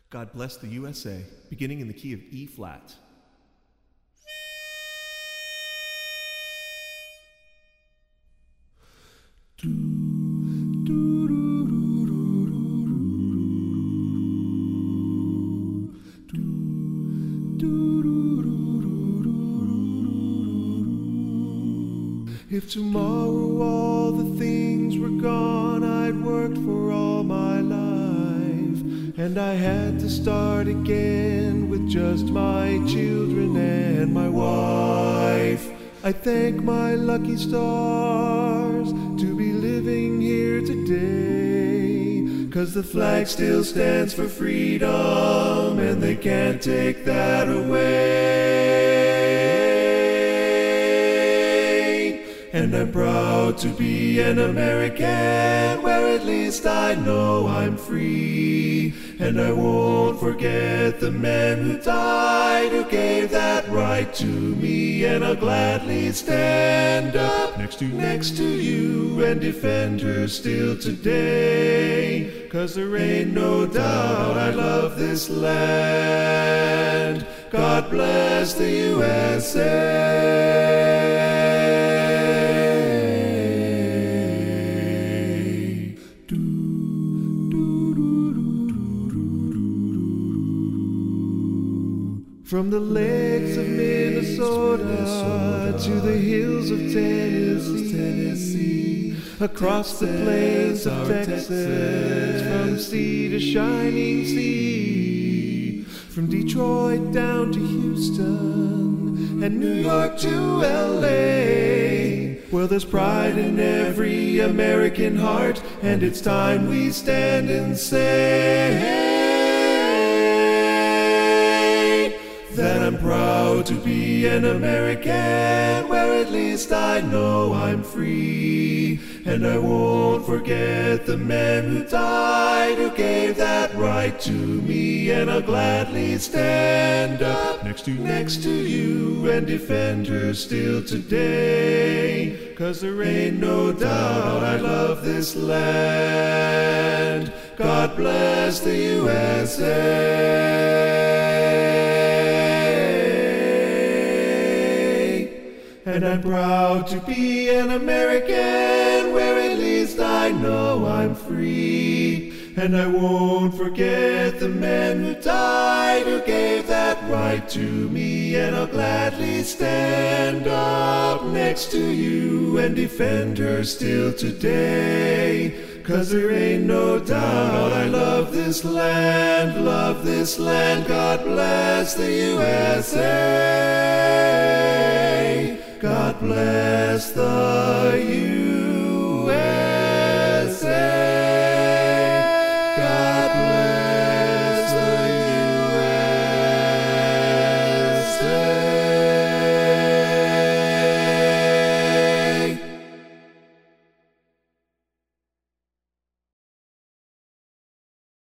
God Bless the USA, beginning in the key of E flat. If tomorrow all the things were gone I'd worked for all my life, and I had to start again with just my children and my wife, I thank my lucky stars to be living here today, 'cause the flag still stands for freedom and they can't take that away. And I'm proud to be an American, where at least I know I'm free. And I won't forget the men who died, who gave that right to me. And I'll gladly stand up next to you and defend her still today. 'Cause there ain't no doubt I love this land. God bless the USA. From the lakes of Minnesota to the hills of Tennessee, across the plains of Texas, from sea to shining sea, from Detroit down to Houston and New York to LA. Well, there's pride in every American heart, and it's time we stand and say that I'm proud to be an American, where at least I know I'm free. And I won't forget the men who died, who gave that right to me. And I'll gladly stand up next to you and defend her still today. 'Cause there ain't no doubt I love this land. God bless the USA. And I'm proud to be an American, where at least I know I'm free. And I won't forget the men who died, who gave that right to me. And I'll gladly stand up next to you and defend her still today. 'Cause there ain't no doubt I love this land, love this land. God bless the USA. God bless the USA.